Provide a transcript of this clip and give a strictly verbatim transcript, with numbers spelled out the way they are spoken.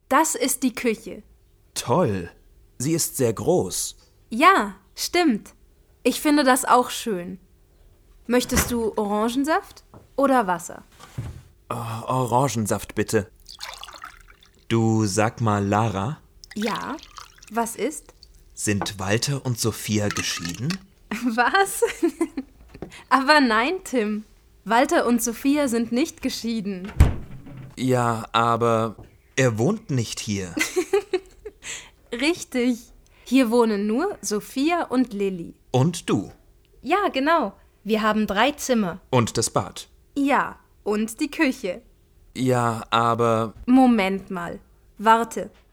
Das ist die Küche. Toll. Sie ist sehr groß. Ja, stimmt. Ich finde das auch schön. Möchtest du Orangensaft oder Wasser? Oh, Orangensaft bitte. Du, sag mal, Lara, Ja, was ist? sind Walter und Sophia geschieden? Was? Aber nein, Tim. Walter und Sophia sind nicht geschieden. Ja, aber er wohnt nicht hier. Richtig. Hier wohnen nur Sophia und Lilly. Und du. Ja, genau. Wir haben drei Zimmer. Und das Bad. Ja, und die Küche. Ja, aber... Moment mal. Warte.